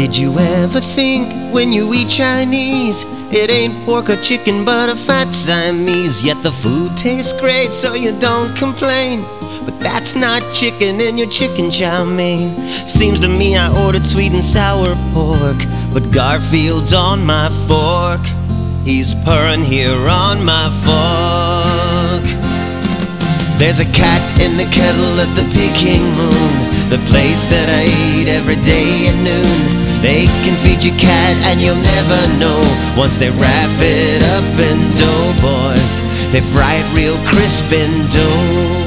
Did you ever think when you eat Chinese, it ain't pork or chicken but a fat Siamese? Yet the food tastes great so you don't complain. But that's not chicken in your chicken chow mein. Seems to me I ordered sweet and sour pork, but Garfield's on my fork. He's purring here on my fork. There's a cat in the kettle at the Peking Moon, the place that I eat every day at noon. They can feed your cat and you'll never know. Once they wrap it up in dough, boys, they fry it real crisp in dough.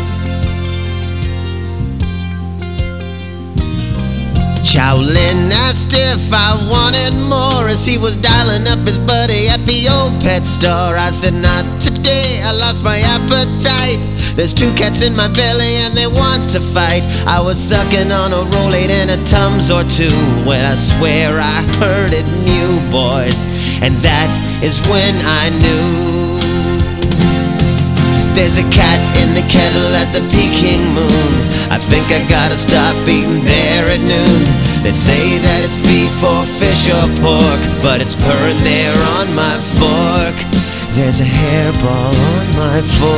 Chowlin asked if I wanted more as he was dialing up his buddy at the old pet store. I said, not today, I lost my appetite. There's 2 cats in my belly and they want to fight. I was sucking on a Rolade and a Tums or 2 when I swear I heard it new, boys, and that is when I knew. There's a cat in the kettle at the Peking Moon. I think I gotta stop eating there at noon. They say that it's beef or fish or pork, but it's purring there on my fork. There's a hairball on my fork.